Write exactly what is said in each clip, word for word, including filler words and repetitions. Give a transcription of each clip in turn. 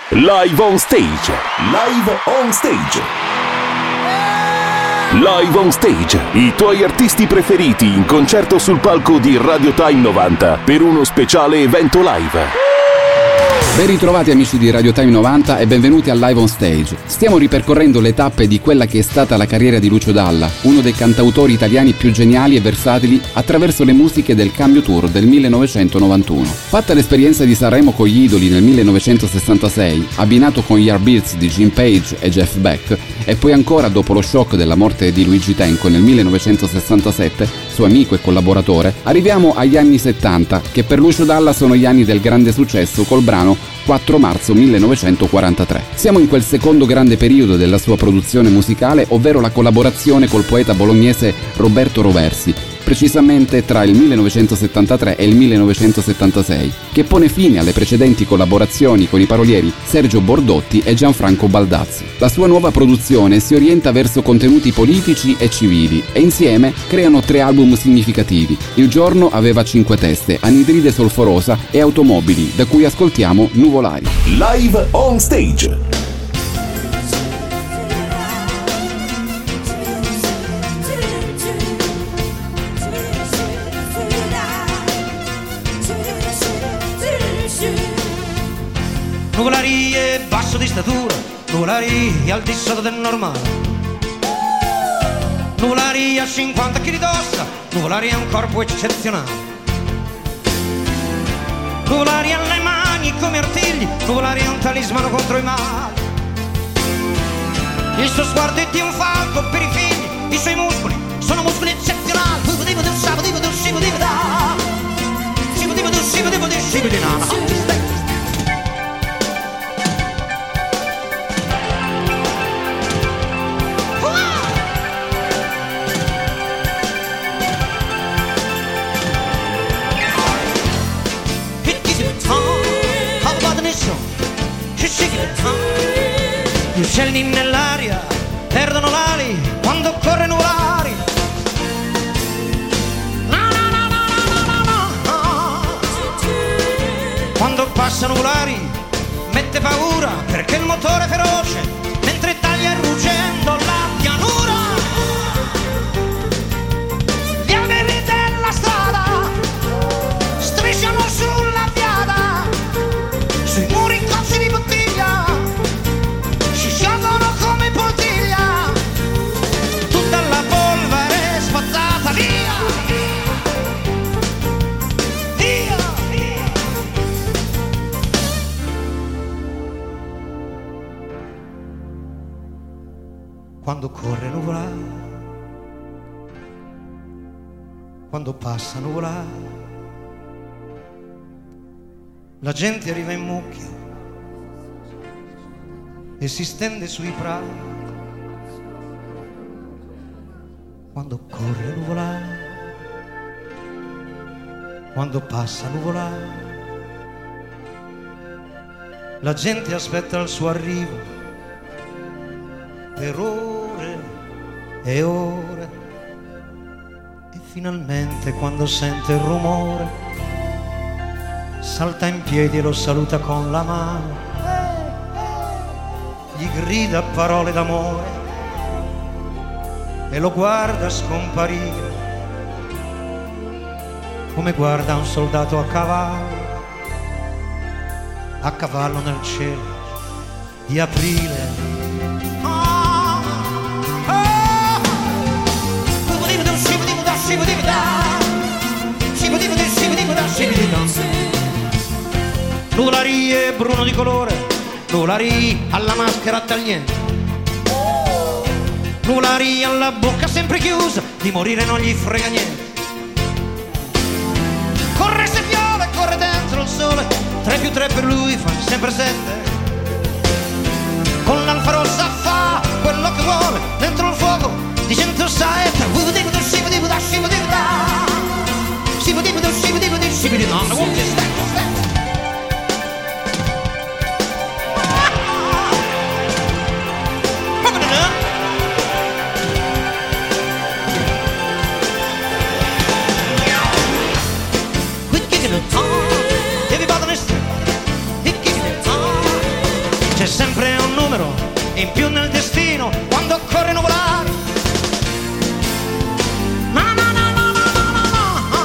Live on Stage. Live on Stage. Live on Stage. I tuoi artisti preferiti in concerto sul palco di Radio Time novanta per uno speciale evento live. Ben ritrovati amici di Radio Time novanta e benvenuti al Live on Stage. Stiamo ripercorrendo le tappe di quella che è stata la carriera di Lucio Dalla, uno dei cantautori italiani più geniali e versatili, attraverso le musiche del Cambio Tour del millenovecentonovantuno. Fatta l'esperienza di Sanremo con gli Idoli nel millenovecentosessantasei, abbinato con gli Yardbirds di Jim Page e Jeff Beck, e poi ancora dopo lo shock della morte di Luigi Tenco nel millenovecentosessantasette, suo amico e collaboratore, arriviamo agli anni settanta, che per Lucio Dalla sono gli anni del grande successo col brano quattro marzo millenovecentoquarantatré. Siamo in quel secondo grande periodo della sua produzione musicale, ovvero la collaborazione col poeta bolognese Roberto Roversi, precisamente tra il millenovecentosettantatré e il millenovecentosettantasei, che pone fine alle precedenti collaborazioni con i parolieri Sergio Bordotti e Gianfranco Baldazzi. La sua nuova produzione si orienta verso contenuti politici e civili e insieme creano tre album significativi. Il giorno aveva cinque teste, Anidride solforosa e Automobili, da cui ascoltiamo Nuvolari. Live on Stage. Nuvolari è basso di statura, Nuvolari è al di sotto del normale. Nuvolari ha cinquanta chili d'ossa, Nuvolari ha un corpo eccezionale. Nuvolari ha le mani come artigli, Nuvolari è un talismano contro i mali. Il suo sguardo è di un falco per i figli, i suoi muscoli sono muscoli eccezionali. Gli uccelli nell'aria perdono l'ali quando corre Nuvolari. No, no, no, no, no, no, no, no. Quando passa Nuvolari mette paura perché il motore è feroce mentre taglia ruggendo la pianura. Gli alberi della strada strisciano sulla viada, sui muri cozzi di bottiglia si sciolgono come poltiglia, tutta la polvere spazzata via, via, via. Quando corre Nuvolari, quando passa Nuvolari, la gente arriva in mucchio e si stende sui prati. Quando corre Nuvolari, quando passa Nuvolari, la gente aspetta il suo arrivo per ore e ore, e finalmente quando sente il rumore salta in piedi e lo saluta con la mano, gli grida parole d'amore e lo guarda scomparire come guarda un soldato a cavallo, a cavallo nel cielo di aprile. Nuvolari è bruno di colore, Nuvolari alla maschera tagliente, Nuvolari alla bocca sempre chiusa, di morire non gli frega niente. Corre se piove, corre dentro il sole, tre più tre per lui fanno sempre sette. Con l'alfa rossa fa quello che vuole, dentro il fuoco di cento saette. Everybody listen. c'è sempre un numero in più nel destino quando occorre nuvolare. No, no, no, no, no, no, no.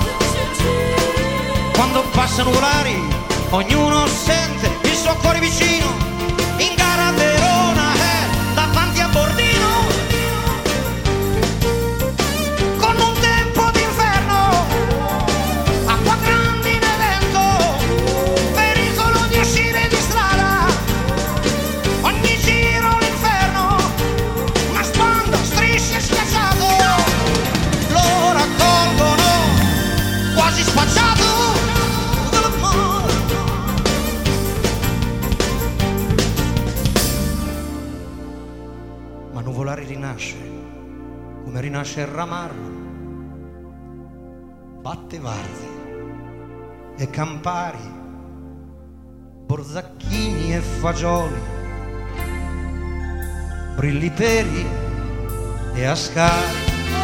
Quando passano volari, ognuno sente il suo cuore vicino. In gara a Verona, eh, davanti a Bordino, con un tempo d'inferno, acqua grande in evento, pericolo di uscire di strada, ogni giro l'inferno, una sponda, strisce schiacciato, lo raccolgono quasi spacciato. Ma nuvolare rinasce, come rinasce il ramarro, batte Varzi e Campari, Borzacchini e Fagioli, Brilliperi e Ascari.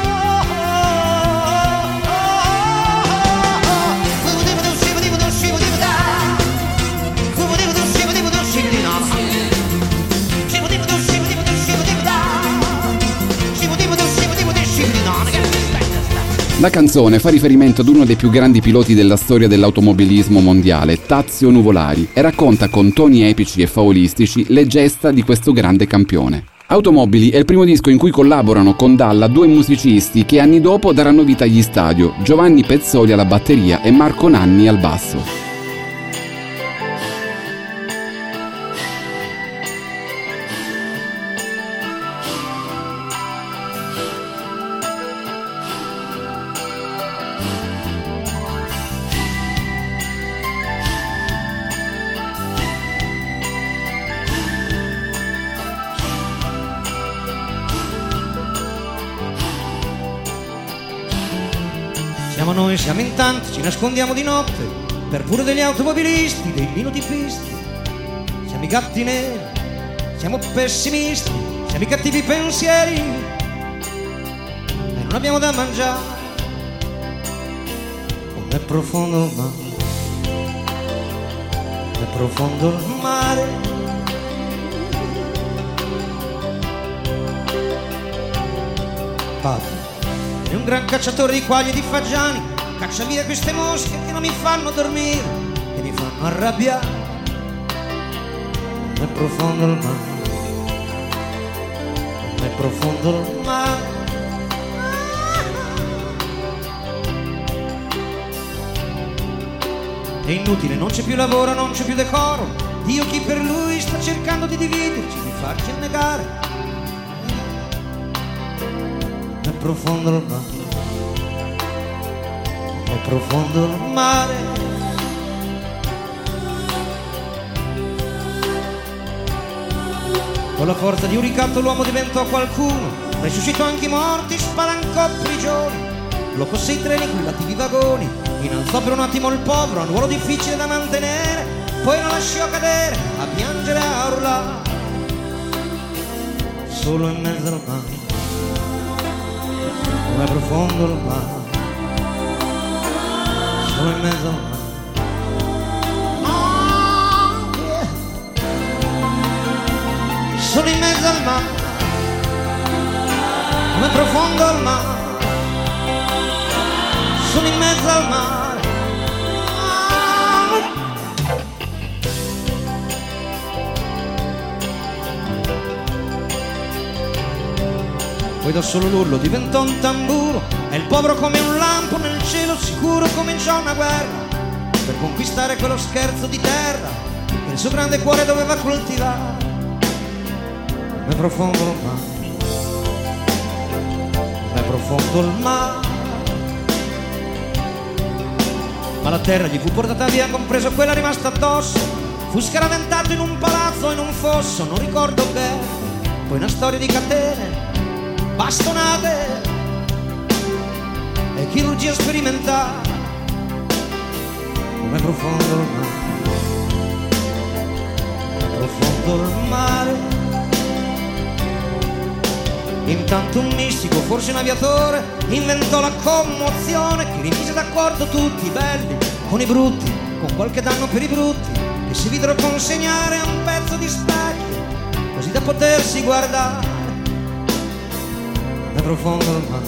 La canzone fa riferimento ad uno dei più grandi piloti della storia dell'automobilismo mondiale, Tazio Nuvolari, e racconta con toni epici e favolistici le gesta di questo grande campione. Automobili è il primo disco in cui collaborano con Dalla due musicisti che anni dopo daranno vita agli Stadio, Giovanni Pezzoli alla batteria e Marco Nanni al basso. Siamo noi, siamo in tanti, ci nascondiamo di notte per pure degli automobilisti, dei linotipisti. Siamo i gatti neri, siamo pessimisti, siamo i cattivi pensieri e non abbiamo da mangiare. Com'è profondo il mare, com'è profondo il mare. Padre è un gran cacciatore di quaglie e di fagiani, caccia via queste mosche che non mi fanno dormire, che mi fanno arrabbiare. È profondo il mare, è profondo il mare. È inutile, non c'è più lavoro, non c'è più decoro. Dio chi per lui sta cercando di dividerci, di farci annegare. È profondo il mare, è profondo il mare. Con la forza di un ricatto l'uomo diventò qualcuno, resuscitò anche i morti, spalancò prigioni, bloccò sei treni con lattivi vagoni, innalzò per un attimo il povero a un ruolo difficile da mantenere, poi lo lasciò cadere a piangere, a urlare, solo in mezzo al mare. Com'è profondo il mare, solo in mezzo al mare. Oh, yeah. Solo in mezzo al mare, com'è profondo il mare, solo in mezzo al mare. Poi da solo l'urlo diventò un tamburo e il povero come un lampo nel cielo sicuro cominciò una guerra per conquistare quello scherzo di terra che il suo grande cuore doveva coltivare. È profondo il mare, è profondo il mare. Ma la terra gli fu portata via, compreso quella rimasta addosso. Fu scaraventato in un palazzo, in un fosso, non ricordo che. Poi una storia di catene, bastonate e chirurgia sperimentale. Com'è profondo il mare, è profondo il mare. Intanto un mistico, forse un aviatore, inventò la commozione che rimise d'accordo tutti i belli con i brutti, con qualche danno per i brutti, che si videro consegnare a un pezzo di potersi guardare è profondo il mare,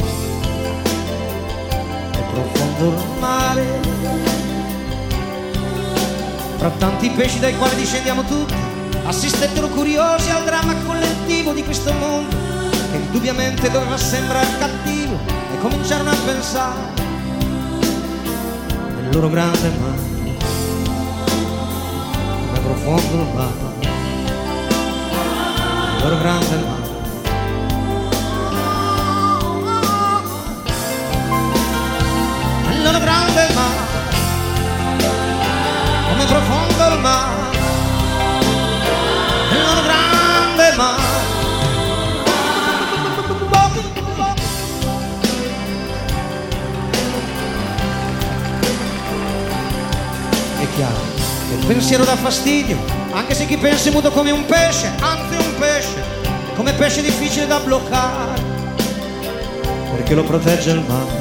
è profondo il mare, fra tanti pesci dai quali discendiamo tutti, assistettero curiosi al dramma collettivo di questo mondo che indubbiamente doveva sembrare cattivo, e cominciarono a pensare nel loro grande mare, è profondo il mare, il loro grande mare. Il loro grande mare, come profondo il mare, il loro grande mare. È chiaro che il pensiero dà fastidio, anche se chi pensa è muto come un pesce, anzi un pesce, come pesce difficile da bloccare, perché lo protegge il mare,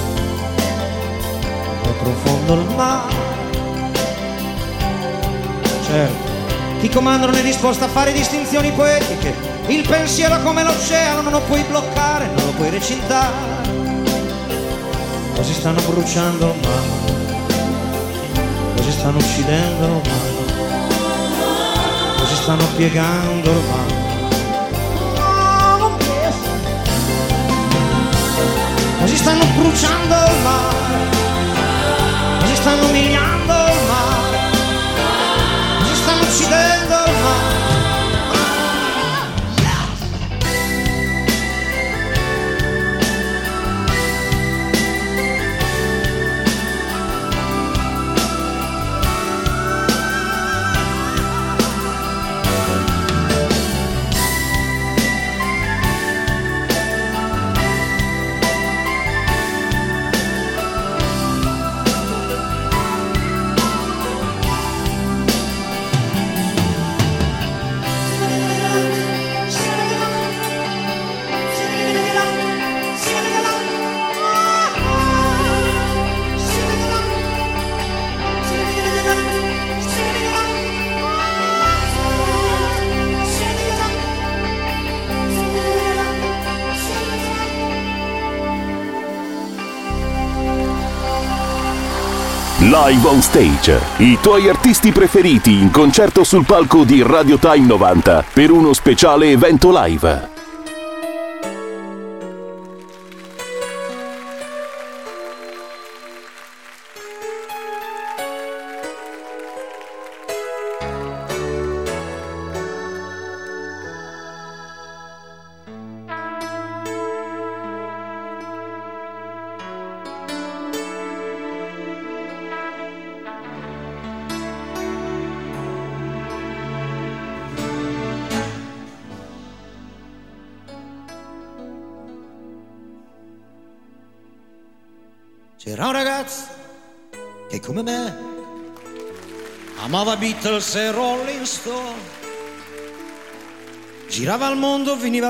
è profondo il mare. Certo, chi comanda non è disposto a fare distinzioni poetiche, il pensiero come l'oceano non lo puoi bloccare, non lo puoi recintare, così stanno bruciando il mare, così stanno uccidendo il mare, così stanno piegando il mare. Così stanno bruciando il mare, così stanno umiliando il mare, così stanno uccidendo il mare. Live on Stage, i tuoi artisti preferiti in concerto sul palco di Radio Time novanta per uno speciale evento live. C'era un ragazzo che come me amava Beatles e Rolling Stone, girava al mondo, veniva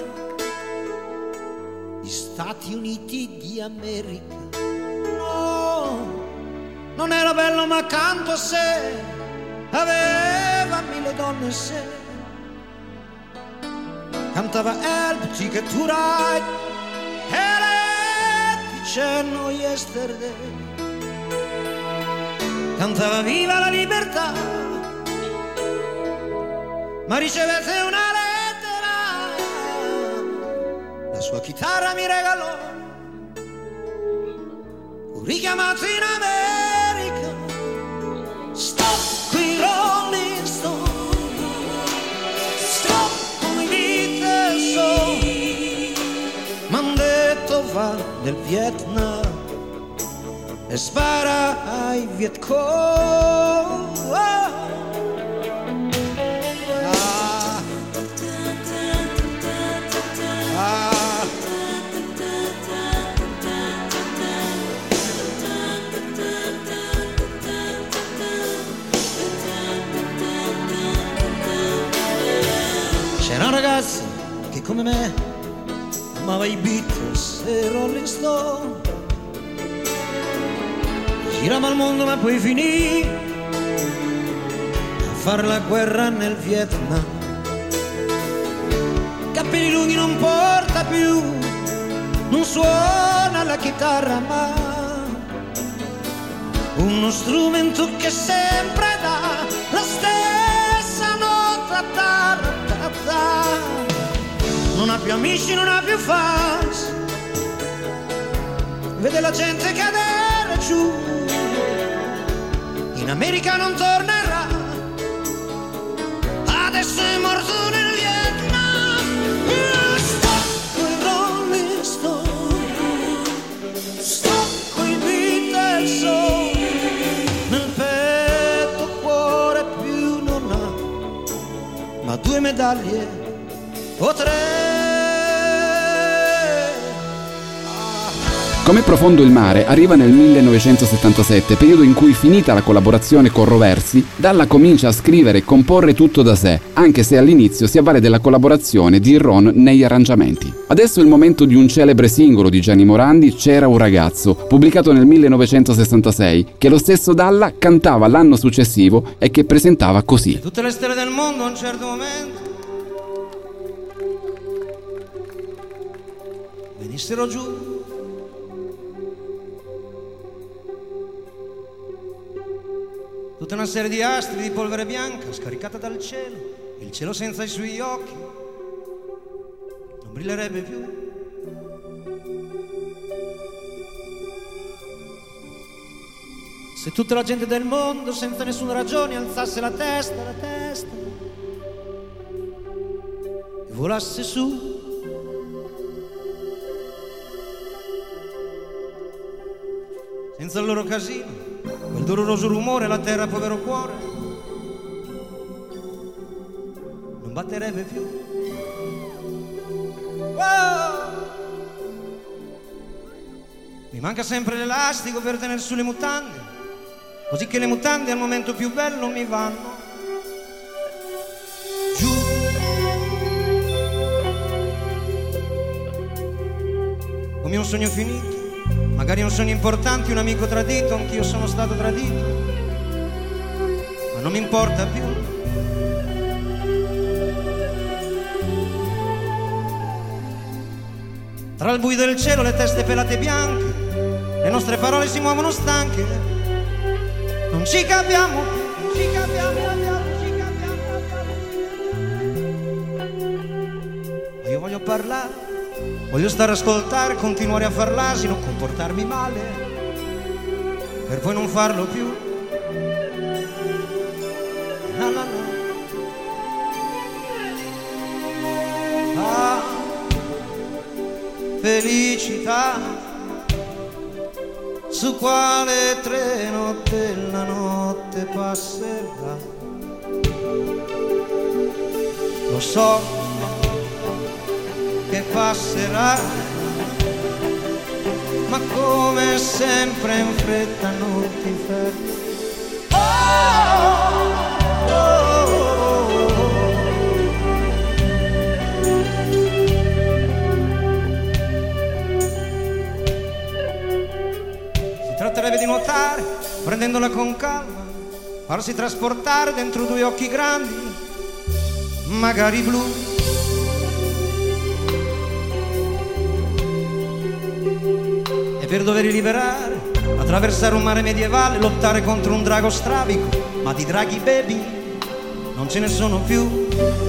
dagli Stati Uniti di America. No, non era bello ma accanto a sé aveva mille donne se cantava Help, Ticket to Ride e cenno yesterday, cantava viva la libertà, ma ricevette una lettera, la sua chitarra mi regalò, fu richiamato in America. Stop qui Rolling Stone, stop con i Beatles, oh. M'han detto va nel Vietnam e spara ai Viet Cong. Ah. Ah. C'era un ragazzo che come me amava i Beatles e Rolling Stone, girava al mondo ma poi finì a far la guerra nel Vietnam capelli lunghi non porta più, non suona la chitarra ma uno strumento che sempre dà la stessa nota, ta, ta, ta. Non ha più amici, non ha più fans, vede la gente cadere giù, in America non tornerà, adesso è morto nel Vietnam. Sto coi Rolling Stone, sto coi Beatles, nel petto cuore più non ha, ma due medaglie o tre. Com'è profondo il mare arriva nel millenovecentosettantasette, periodo in cui, finita la collaborazione con Roversi, Dalla comincia a scrivere e comporre tutto da sé, anche se all'inizio si avvale della collaborazione di Ron negli arrangiamenti. Adesso è il momento di un celebre singolo di Gianni Morandi, C'era un ragazzo, pubblicato nel millenovecentosessantasei, che lo stesso Dalla cantava l'anno successivo e che presentava così. Se tutte le stelle del mondo a un certo momento venissero giù, tutta una serie di astri di polvere bianca scaricata dal cielo, il cielo senza i suoi occhi non brillerebbe più. Se tutta la gente del mondo senza nessuna ragione alzasse la testa, la testa e volasse su, senza il loro casino, quel doloroso rumore, la terra, povero cuore, non batterebbe più. Oh! Mi manca sempre l'elastico per tenere su le mutande, così che le mutande al momento più bello mi vanno giù. Come un sogno finito, magari un sogno importante, un amico tradito, anch'io sono stato tradito, ma non mi importa più. Tra il buio del cielo, le teste pelate bianche, le nostre parole si muovono stanche, non ci capiamo più, non ci capiamo, capiamo, ci capiamo. Ma io voglio parlare, voglio stare a ascoltare, continuare a far l'asino, comportarmi male, per poi non farlo più. No, no, no. Ah, felicità, su quale treno della notte passerà. Lo so che passerà, ma come sempre in fretta non ti fermi. Oh, oh, oh, oh. Si tratterebbe di nuotare, prendendola con calma, farsi trasportare dentro due occhi grandi, magari blu. Per doverli liberare, attraversare un mare medievale, lottare contro un drago strabico, ma di draghi baby non ce ne sono più.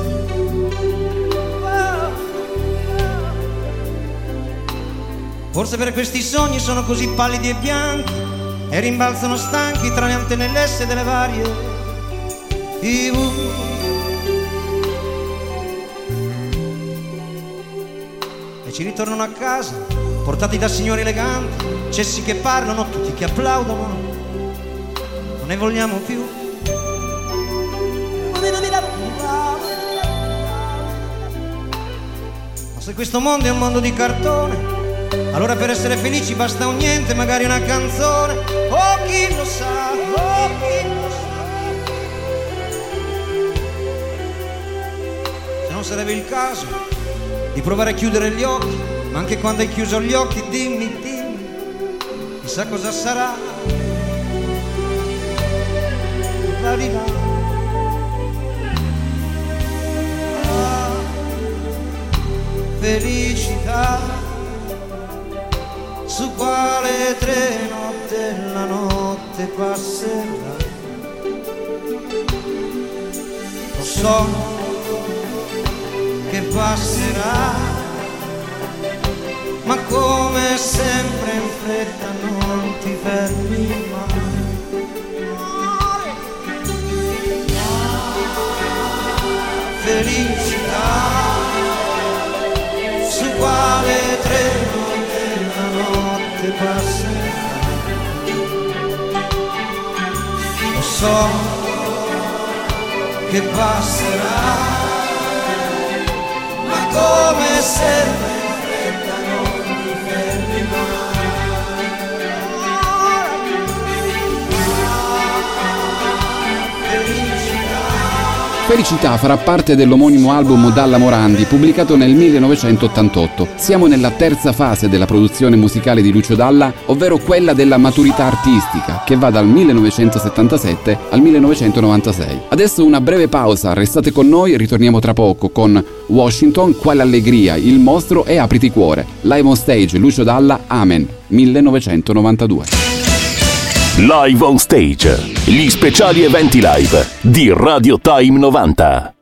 Forse per questi sogni sono così pallidi e bianchi e rimbalzano stanchi tra le antenellesse delle varie tivù. E ci ritornano a casa portati da signori eleganti, cessi che parlano, tutti che applaudono, non ne vogliamo più. Ma se questo mondo è un mondo di cartone, allora per essere felici basta un niente, magari una canzone. Oh, chi lo sa, oh, chi lo sa. Se non sarebbe il caso di provare a chiudere gli occhi, ma anche quando hai chiuso gli occhi dimmi, dimmi, chissà cosa sarà. La di là. Ah, felicità, su quale treno della notte passerà. Lo so che passerà, ma come sempre in fretta non ti fermi mai. Felicità, su quale treno della notte passerà. Lo so che passerà, ma come sempre in fretta non ti fermi mai. Felicità. Felicità farà parte dell'omonimo album Dalla Morandi, pubblicato nel millenovecentottantotto. Siamo nella terza fase della produzione musicale di Lucio Dalla, ovvero quella della maturità artistica, che va dal millenovecentosettantasette al millenovecentonovantasei. Adesso una breve pausa, restate con noi, ritorniamo tra poco con Washington, Quale allegria, Il mostro e Apriti cuore. Live on stage, Lucio Dalla, Amen, millenovecentonovantadue. Live on Stage, gli speciali eventi live di Radio Time novanta.